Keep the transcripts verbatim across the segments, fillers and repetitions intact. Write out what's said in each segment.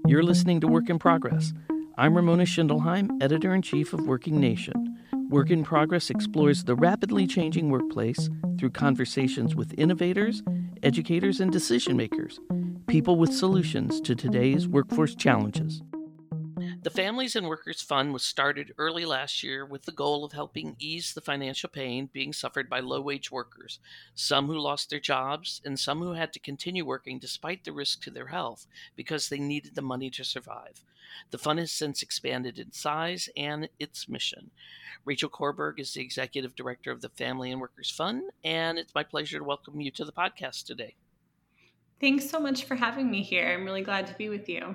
You're listening to Work in Progress. I'm Ramona Schindelheim, Editor-in-Chief of Working Nation. Work in Progress explores the rapidly changing workplace through conversations with innovators, educators, and decision-makers, people with solutions to today's workforce challenges. The Families and Workers Fund was started early last year with the goal of helping ease the financial pain being suffered by low-wage workers, some who lost their jobs and some who had to continue working despite the risk to their health because they needed the money to survive. The fund has since expanded in size and its mission. Rachel Korberg is the Executive Director of the Family and Workers Fund, and it's my pleasure to welcome you to the podcast today. Thanks so much for having me here. I'm really glad to be with you.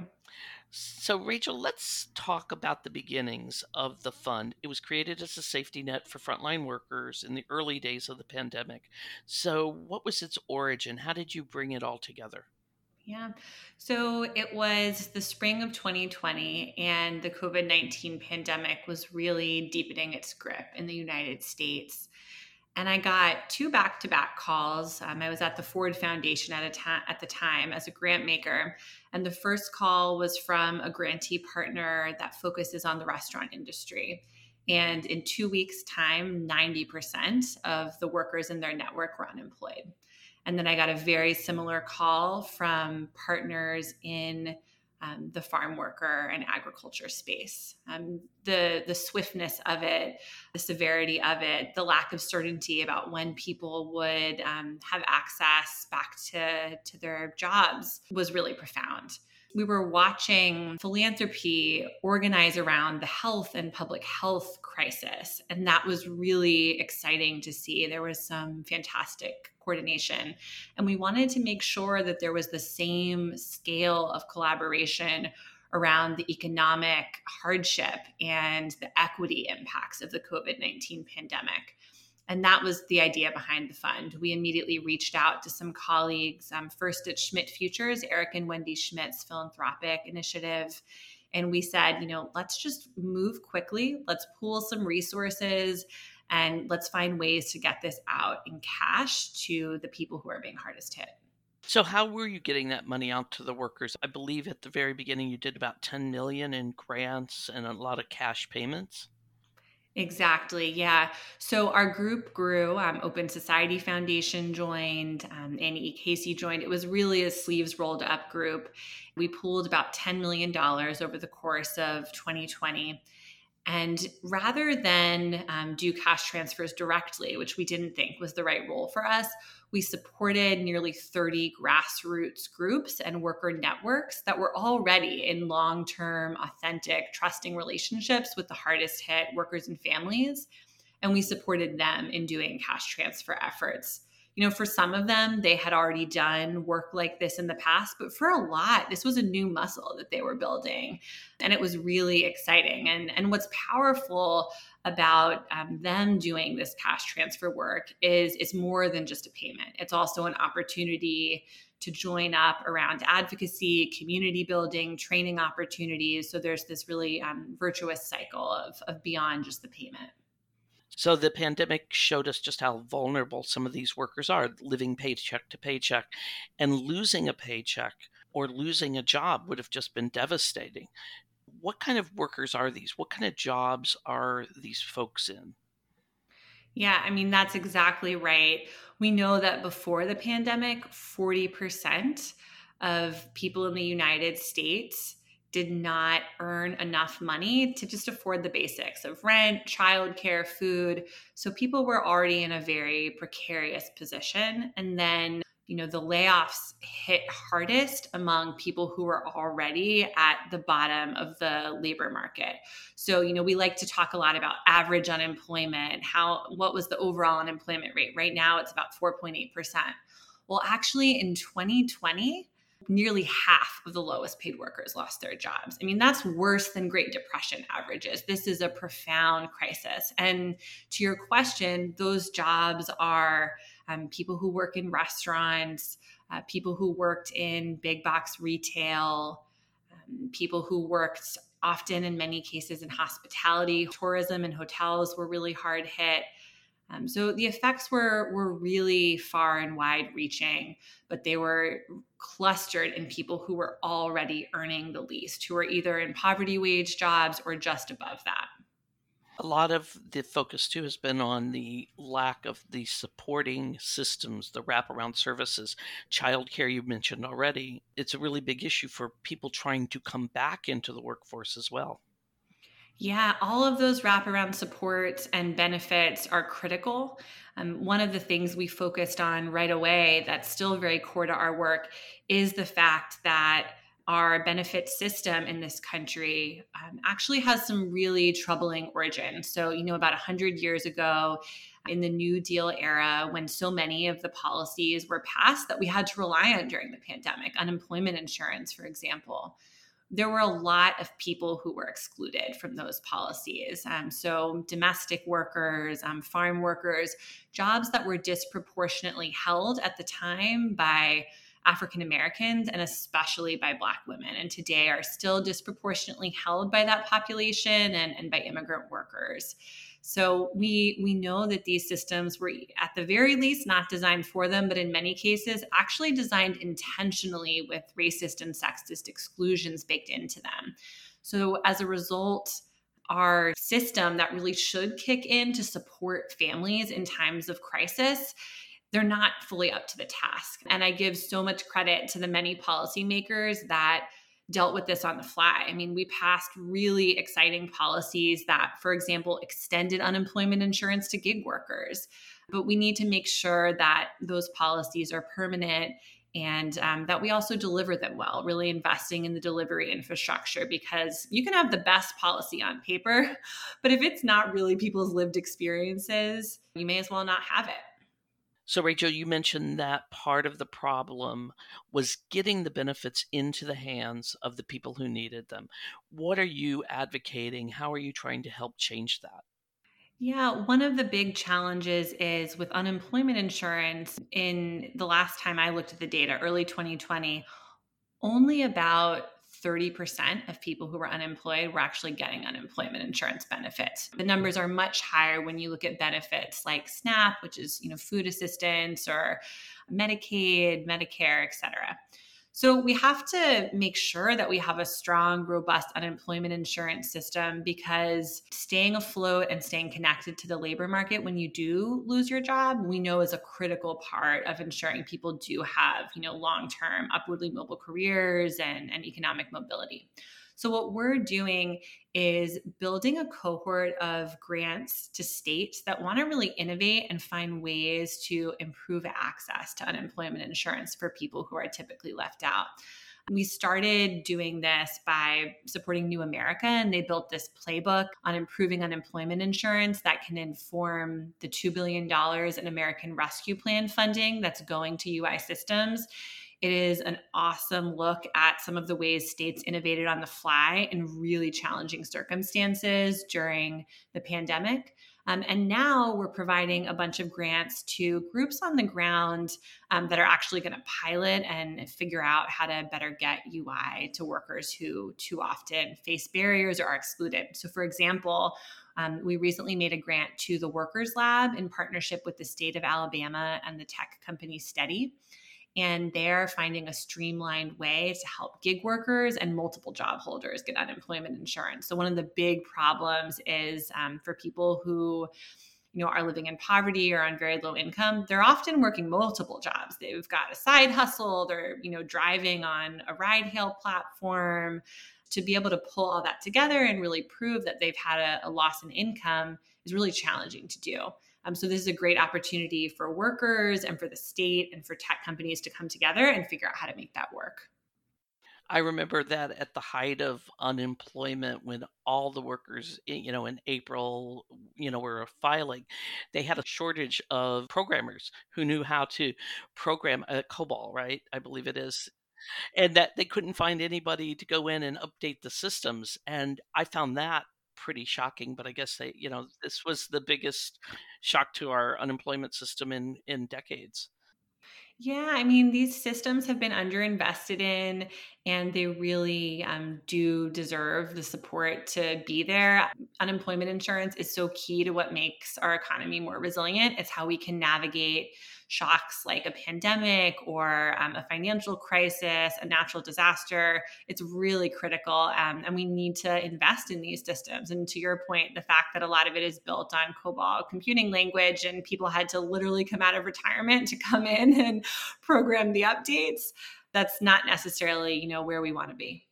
So, Rachel, let's talk about the beginnings of the fund. It was created as a safety net for frontline workers in the early days of the pandemic. So, what was its origin? How did you bring it all together? Yeah. So it was the spring of twenty twenty, and the COVID nineteen pandemic was really deepening its grip in the United States. And I got two back-to-back calls. Um, I was at the Ford Foundation at a ta- at the time as a grant maker, and the first call was from a grantee partner that focuses on the restaurant industry. And in two weeks' time, ninety percent of the workers in their network were unemployed. And then I got a very similar call from partners in um, the farm worker and agriculture space. Um, the the swiftness of it, the severity of it, the lack of certainty about when people would um, have access back to, to their jobs was really profound. We were watching philanthropy organize around the health and public health crisis. And that was really exciting to see. There was some fantastic coordination. And we wanted to make sure that there was the same scale of collaboration around the economic hardship and the equity impacts of the COVID nineteen pandemic. And that was the idea behind the fund. We immediately reached out to some colleagues, um, first at Schmidt Futures, Eric and Wendy Schmidt's philanthropic initiative. And we said, you know, let's just move quickly. Let's pool some resources and let's find ways to get this out in cash to the people who are being hardest hit. So, how were you getting that money out to the workers? I believe at the very beginning you did about ten million dollars in grants and a lot of cash payments. Exactly. Yeah. So our group grew. Um, Open Society Foundation joined. Um, Annie E. Casey joined. It was really a sleeves rolled up group. We pooled about ten million dollars over the course of twenty twenty. And rather than um, do cash transfers directly, which we didn't think was the right role for us, we supported nearly thirty grassroots groups and worker networks that were already in long-term, authentic, trusting relationships with the hardest hit workers and families. And we supported them in doing cash transfer efforts. You know, for some of them, they had already done work like this in the past, but for a lot, this was a new muscle that they were building. And it was really exciting. And, and what's powerful about um, them doing this cash transfer work is it's more than just a payment. It's also an opportunity to join up around advocacy, community building, training opportunities. So there's this really um, virtuous cycle of, of beyond just the payment. So the pandemic showed us just how vulnerable some of these workers are, living paycheck to paycheck, and losing a paycheck or losing a job would have just been devastating. What kind of workers are these? What kind of jobs are these folks in? Yeah, I mean, that's exactly right. We know that before the pandemic, forty percent of people in the United States did not earn enough money to just afford the basics of rent, childcare, food. So people were already in a very precarious position. And then, you know, the layoffs hit hardest among people who were already at the bottom of the labor market. So, you know, we like to talk a lot about average unemployment, how what was the overall unemployment rate? Right now it's about four point eight percent. Well, actually in twenty twenty, nearly half of the lowest paid workers lost their jobs. I mean, that's worse than Great Depression averages. This is a profound crisis. And to your question, those jobs are um, people who work in restaurants, uh, people who worked in big box retail, um, people who worked often in many cases in hospitality. Tourism and hotels were really hard hit. Um, so the effects were were really far and wide reaching, but they were clustered in people who were already earning the least, who were either in poverty wage jobs or just above that. A lot of the focus too has been on the lack of the supporting systems, the wraparound services. Childcare, you mentioned already. It's a really big issue for people trying to come back into the workforce as well. Yeah, all of those wraparound supports and benefits are critical. Um, one of the things we focused on right away that's still very core to our work is the fact that our benefit system in this country um, actually has some really troubling origins. So, you know, about one hundred years ago, in the New Deal era, when so many of the policies were passed that we had to rely on during the pandemic, unemployment insurance, for example, there were a lot of people who were excluded from those policies. Um, so, domestic workers, um, farm workers, jobs that were disproportionately held at the time by African Americans and especially by Black women, and today are still disproportionately held by that population and, and by immigrant workers. So we we know that these systems were at the very least not designed for them, but in many cases actually designed intentionally with racist and sexist exclusions baked into them. So as a result, our system that really should kick in to support families in times of crisis, they're not fully up to the task. And I give so much credit to the many policymakers that dealt with this on the fly. I mean, we passed really exciting policies that, for example, extended unemployment insurance to gig workers. But we need to make sure that those policies are permanent and um, that we also deliver them well, really investing in the delivery infrastructure, because you can have the best policy on paper, but if it's not really people's lived experiences, you may as well not have it. So, Rachel, you mentioned that part of the problem was getting the benefits into the hands of the people who needed them. What are you advocating? How are you trying to help change that? Yeah, one of the big challenges is with unemployment insurance. In the last time I looked at the data, early twenty twenty, only about thirty percent of people who were unemployed were actually getting unemployment insurance benefits. The numbers are much higher when you look at benefits like SNAP, which is, you know, food assistance, or Medicaid, Medicare, et cetera. So we have to make sure that we have a strong, robust unemployment insurance system, because staying afloat and staying connected to the labor market when you do lose your job, we know is a critical part of ensuring people do have, you know, long-term upwardly mobile careers and, and economic mobility. So what we're doing is building a cohort of grants to states that want to really innovate and find ways to improve access to unemployment insurance for people who are typically left out. We started doing this by supporting New America, and they built this playbook on improving unemployment insurance that can inform the two billion dollars in American Rescue Plan funding that's going to U I systems. It is an awesome look at some of the ways states innovated on the fly in really challenging circumstances during the pandemic. Um, and now we're providing a bunch of grants to groups on the ground um, that are actually going to pilot and figure out how to better get U I to workers who too often face barriers or are excluded. So, for example, um, we recently made a grant to the Workers Lab in partnership with the state of Alabama and the tech company Steady. And they're finding a streamlined way to help gig workers and multiple job holders get unemployment insurance. So one of the big problems is um, for people who, you know, are living in poverty or on very low income, they're often working multiple jobs. They've got a side hustle, they're, you know, driving on a ride hail platform. To be able to pull all that together and really prove that they've had a, a loss in income is really challenging to do. Um, so this is a great opportunity for workers and for the state and for tech companies to come together and figure out how to make that work. I remember that at the height of unemployment, when all the workers, i- you know, in April, you know, were filing, they had a shortage of programmers who knew how to program a COBOL, right? I believe it is. And that they couldn't find anybody to go in and update the systems. And I found that pretty shocking, but I guess they, you know, this was the biggest shock to our unemployment system in in decades. Yeah, I mean, these systems have been underinvested in, and they really um, do deserve the support to be there. Unemployment insurance is so key to what makes our economy more resilient. It's how we can navigate shocks like a pandemic or um, a financial crisis, a natural disaster. It's really critical, um, and we need to invest in these systems. And to your point, the fact that a lot of it is built on COBOL computing language, and people had to literally come out of retirement to come in and program the updates, that's not necessarily, you know, where we want to be.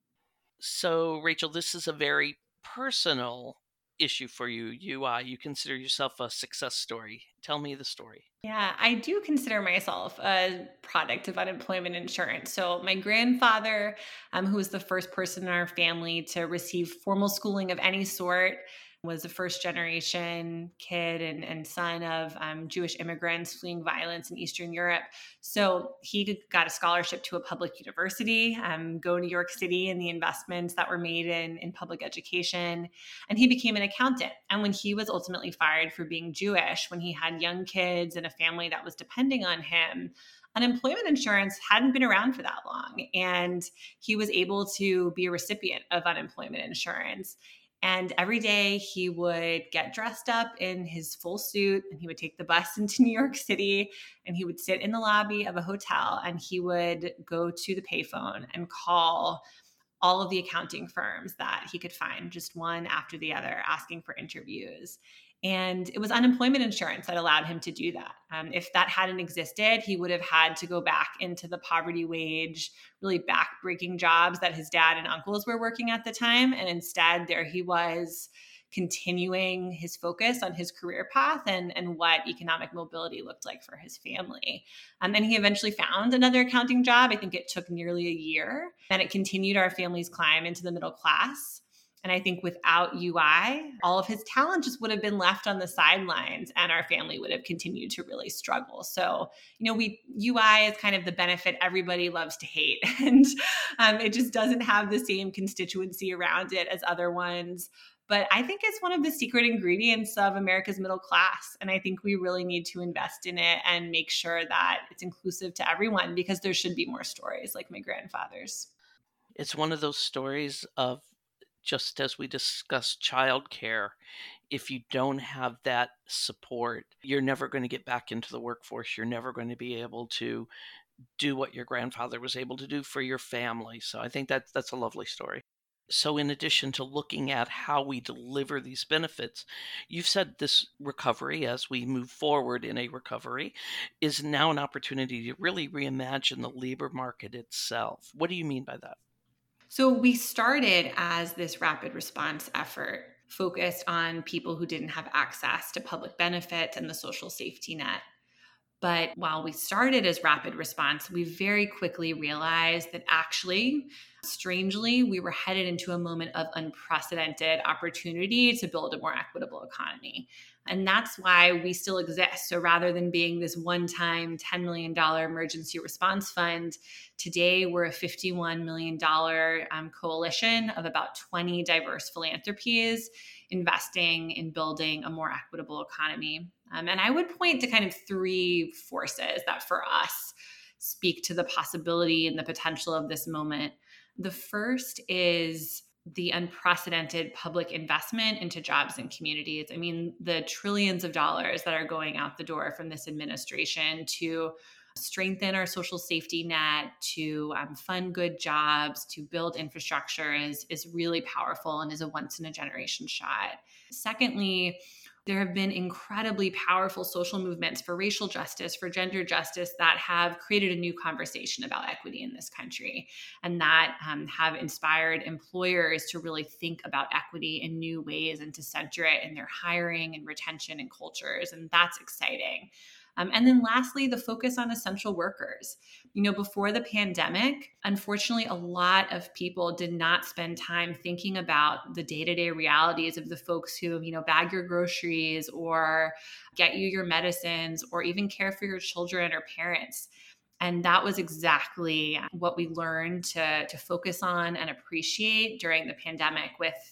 So, Rachel, this is a very personal issue for you, U I. You consider yourself a success story. Tell me the story. Yeah, I do consider myself a product of unemployment insurance. So, my grandfather, um, who was the first person in our family to receive formal schooling of any sort, was a first generation kid and, and son of um, Jewish immigrants fleeing violence in Eastern Europe. So, he got a scholarship to a public university, um, go to New York City, and the investments that were made in, in public education, and he became an accountant. And when he was ultimately fired for being Jewish, when he had young kids and a family that was depending on him, unemployment insurance hadn't been around for that long. And he was able to be a recipient of unemployment insurance. And every day he would get dressed up in his full suit and he would take the bus into New York City and he would sit in the lobby of a hotel and he would go to the payphone and call all of the accounting firms that he could find, just one after the other, asking for interviews. And it was unemployment insurance that allowed him to do that. Um, if that hadn't existed, he would have had to go back into the poverty wage, really backbreaking jobs that his dad and uncles were working at the time. And instead, there he was continuing his focus on his career path and, and what economic mobility looked like for his family. Um, and he eventually found another accounting job. I think it took nearly a year. And it continued our family's climb into the middle class. And I think without U I, all of his talent just would have been left on the sidelines and our family would have continued to really struggle. So, you know, we U I is kind of the benefit everybody loves to hate. And um, it just doesn't have the same constituency around it as other ones. But I think it's one of the secret ingredients of America's middle class. And I think we really need to invest in it and make sure that it's inclusive to everyone because there should be more stories like my grandfather's. It's one of those stories of, just as we discussed childcare, if you don't have that support, you're never going to get back into the workforce. You're never going to be able to do what your grandfather was able to do for your family. So I think that that's a lovely story. So, in addition to looking at how we deliver these benefits, you've said this recovery, as we move forward in a recovery, is now an opportunity to really reimagine the labor market itself. What do you mean by that? So we started as this rapid response effort focused on people who didn't have access to public benefits and the social safety net. But while we started as rapid response, we very quickly realized that actually, strangely, we were headed into a moment of unprecedented opportunity to build a more equitable economy. And that's why we still exist. So rather than being this one time $10 million emergency response fund, today we're a fifty-one million dollars um, coalition of about twenty diverse philanthropies investing in building a more equitable economy. Um, and I would point to kind of three forces that for us speak to the possibility and the potential of this moment. The first is the unprecedented public investment into jobs and communities. I mean, the trillions of dollars that are going out the door from this administration to strengthen our social safety net, to um, fund good jobs, to build infrastructure is, is really powerful and is a once in a generation shot. Secondly, there have been incredibly powerful social movements for racial justice, for gender justice that have created a new conversation about equity in this country and that um, have inspired employers to really think about equity in new ways and to center it in their hiring and retention and cultures. And that's exciting. Um, and then lastly, the focus on essential workers. You know, before the pandemic, unfortunately, a lot of people did not spend time thinking about the day-to-day realities of the folks who, you know, bag your groceries or get you your medicines or even care for your children or parents. And that was exactly what we learned to, to focus on and appreciate during the pandemic with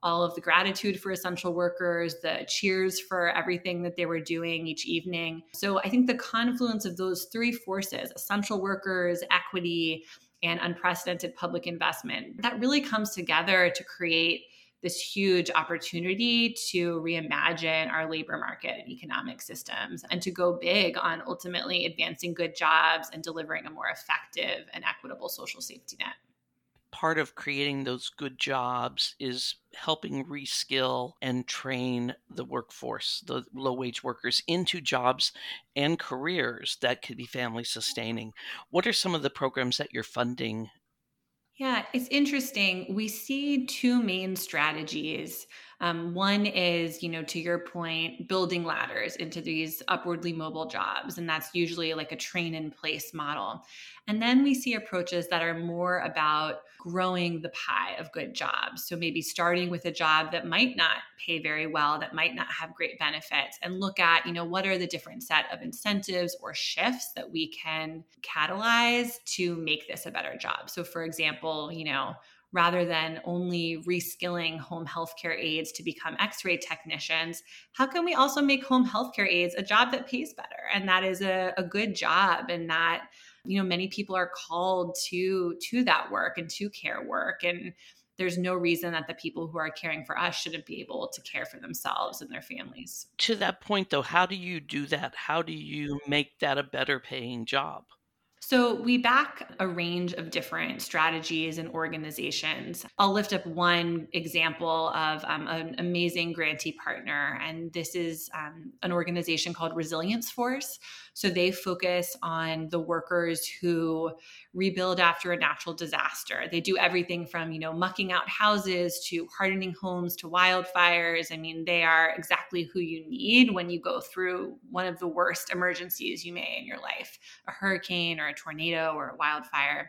all of the gratitude for essential workers, the cheers for everything that they were doing each evening. So I think the confluence of those three forces, essential workers, equity, and unprecedented public investment, that really comes together to create this huge opportunity to reimagine our labor market and economic systems and to go big on ultimately advancing good jobs and delivering a more effective and equitable social safety net. Part of creating those good jobs is helping reskill and train the workforce, the low wage workers, into jobs and careers that could be family sustaining. What are some of the programs that you're funding? Yeah, it's interesting. We see two main strategies. Um, one is, you know, to your point, building ladders into these upwardly mobile jobs. And that's usually like a train in place model. And then we see approaches that are more about growing the pie of good jobs. So maybe starting with a job that might not pay very well, that might not have great benefits, and look at, you know, what are the different set of incentives or shifts that we can catalyze to make this a better job. So for example, you know, rather than only reskilling home healthcare aides to become x-ray technicians, how can we also make home healthcare aides a job that pays better? And that is a, a good job, and that, you know, many people are called to to that work and to care work. And there's no reason that the people who are caring for us shouldn't be able to care for themselves and their families. To that point, though, how do you do that? How do you make that a better paying job? So we back a range of different strategies and organizations. I'll lift up one example of um, an amazing grantee partner, and this is um, an organization called Resilience Force. So they focus on the workers who rebuild after a natural disaster. They do everything from, you know, mucking out houses to hardening homes to wildfires. I mean, they are exactly who you need when you go through one of the worst emergencies you may in your life, a hurricane or a tornado or a wildfire.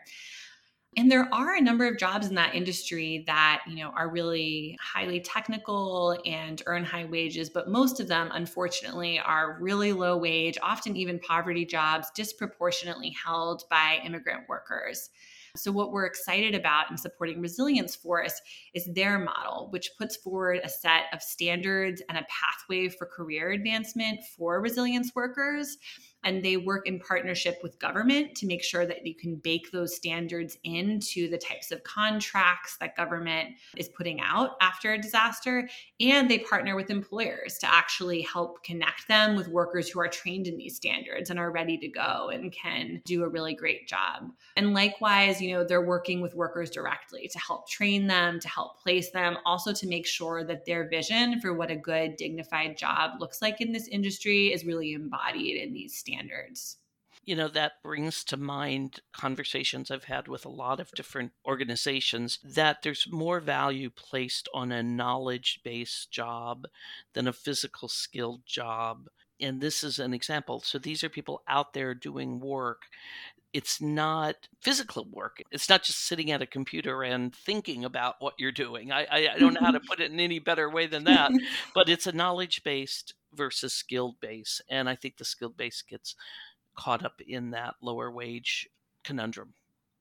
And there are a number of jobs in that industry that, you know, are really highly technical and earn high wages, but most of them, unfortunately, are really low wage, often even poverty jobs, disproportionately held by immigrant workers. So what we're excited about in supporting Resilience Force is their model, which puts forward a set of standards and a pathway for career advancement for resilience workers. And they work in partnership with government to make sure that you can bake those standards into the types of contracts that government is putting out after a disaster. And they partner with employers to actually help connect them with workers who are trained in these standards and are ready to go and can do a really great job. And likewise, you know, they're working with workers directly to help train them, to help place them, also to make sure that their vision for what a good, dignified job looks like in this industry is really embodied in these standards. Standards. You know, that brings to mind conversations I've had with a lot of different organizations that there's more value placed on a knowledge-based job than a physical skilled job. And this is an example. So these are people out there doing work. It's not physical work. It's not just sitting at a computer and thinking about what you're doing. I, I, I don't know how to put it in any better way than that, but it's a knowledge-based versus skilled base. And I think the skilled base gets caught up in that lower wage conundrum.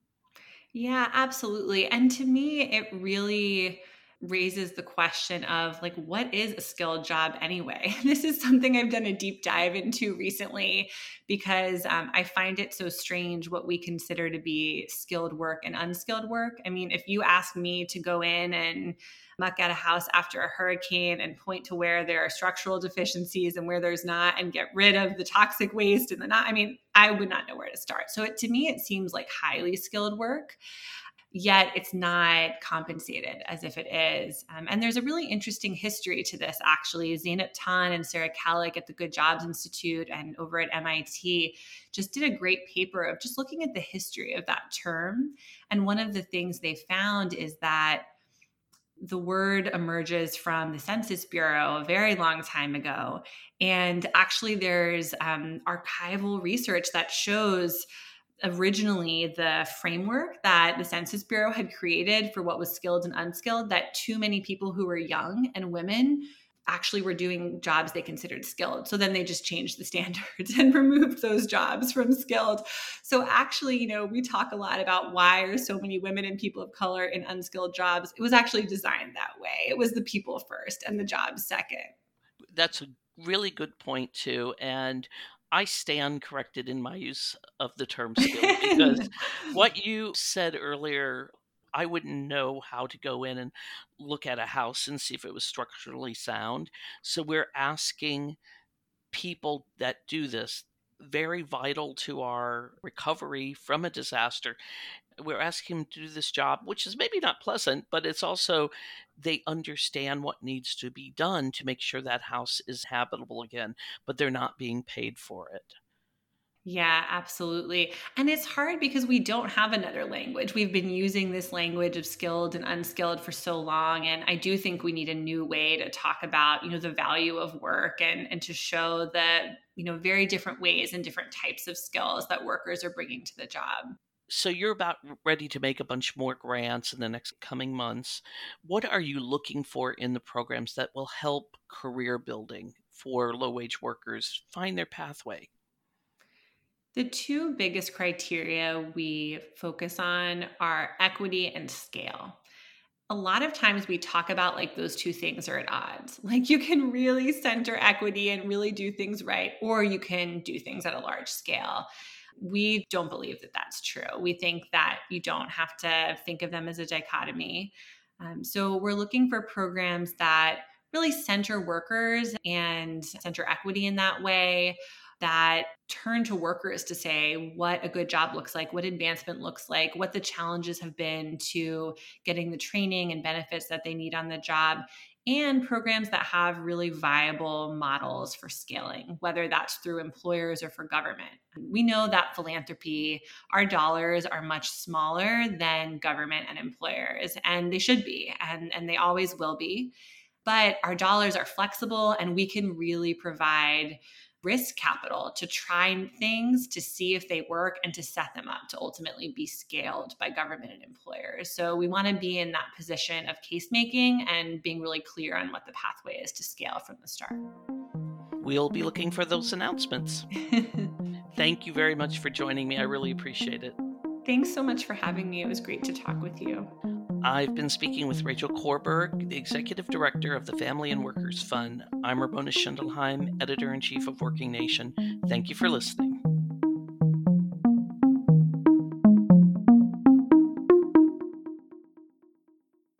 Yeah, absolutely. And to me, it really raises the question of like, what is a skilled job anyway? This is something I've done a deep dive into recently because um, I find it so strange what we consider to be skilled work and unskilled work. I mean, if you ask me to go in and muck at a house after a hurricane and point to where there are structural deficiencies and where there's not, and get rid of the toxic waste and the not, I mean, I would not know where to start. So it, to me, it seems like highly skilled work, yet it's not compensated as if it is. Um, and there's a really interesting history to this, actually. Zeynep Ton and Sarah Kalik at the Good Jobs Institute and over at M I T just did a great paper of just looking at the history of that term. And one of the things they found is that the word emerges from the Census Bureau a very long time ago. And actually, there's um, archival research that shows originally the framework that the Census Bureau had created for what was skilled and unskilled, that too many people who were young and women actually were doing jobs they considered skilled. So then they just changed the standards and removed those jobs from skilled. So actually, you know, we talk a lot about why are so many women and people of color in unskilled jobs. It was actually designed that way. It was the people first and the jobs second. That's a really good point too. And I stand corrected in my use of the term skilled because what you said earlier, I wouldn't know how to go in and look at a house and see if it was structurally sound. So we're asking people that do this, very vital to our recovery from a disaster. We're asking them to do this job, which is maybe not pleasant, but it's also they understand what needs to be done to make sure that house is habitable again, but they're not being paid for it. Yeah, absolutely. And it's hard because we don't have another language. We've been using this language of skilled and unskilled for so long. And I do think we need a new way to talk about, you know, the value of work and, and to show the, you know, very different ways and different types of skills that workers are bringing to the job. So you're about ready to make a bunch more grants in the next coming months. What are you looking for in the programs that will help career building for low-wage workers find their pathway? The two biggest criteria we focus on are equity and scale. A lot of times we talk about like those two things are at odds. Like you can really center equity and really do things right, or you can do things at a large scale. We don't believe that that's true. We think that you don't have to think of them as a dichotomy. Um, so we're looking for programs that really center workers and center equity in that way, that turn to workers to say what a good job looks like, what advancement looks like, what the challenges have been to getting the training and benefits that they need on the job, and programs that have really viable models for scaling, whether that's through employers or for government. We know that philanthropy, our dollars are much smaller than government and employers, and they should be, and, and they always will be. But our dollars are flexible, and we can really provide risk capital to try things to see if they work and to set them up to ultimately be scaled by government and employers. So we want to be in that position of case making and being really clear on what the pathway is to scale from the start. We'll be looking for those announcements. Thank you very much for joining me. I really appreciate it. Thanks so much for having me. It was great to talk with you. I've been speaking with Rachel Korberg, the Executive Director of the Family and Workers Fund. I'm Ramona Schindelheim, Editor-in-Chief of Working Nation. Thank you for listening.